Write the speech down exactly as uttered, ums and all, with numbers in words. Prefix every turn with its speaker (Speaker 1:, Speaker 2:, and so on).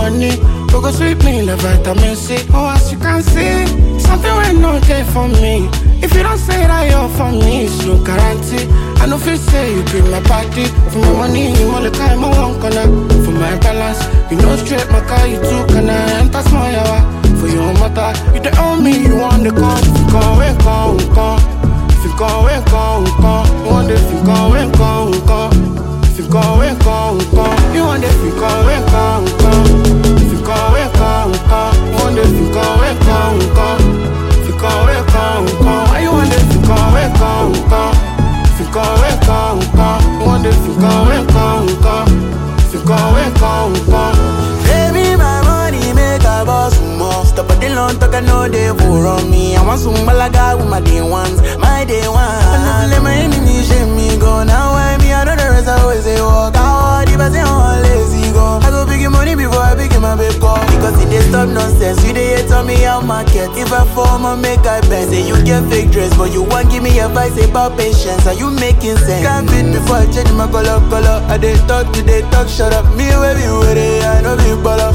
Speaker 1: money. We go sweep me like vitamin C. Oh, as you can see, something will not there for me. If you don't say that you're for me, it's no guarantee. I know if you say you be my party. For my money, you want the time I want corner. For my balance, you know straight my car, you too can I enter small yawa. For your matter, you the own me, you want the call. If you come, we come, come. If you come, we come, come. You want the if you come, we come, come. If you come, we come, come. You want the if you come, we come, come. If you come, we come, come. You want the if you come, we come, come. If you come, we come, come. Why you want the if you come, we come, come. If you come, we come, come. You want the if you come, we come, come. If you come, we come, come.
Speaker 2: Baby, my money make a boss more. Stop at the long talk, I know they will run me. I want some malaga with my day ones, my day ones. I never let my enemies shame me go. Now I me, I know the rest I always say walk out. If I say I'm lazy go, I go big money before I begin my big call. Because it they stop nonsense, you they hate on me out market. If I form I make I bend. Say you get fake dress, but you won't give me advice about patience. Are you making sense? Can't fit before I change my color, color. I they talk to they talk, shut up. Me baby, with it, I know be baller.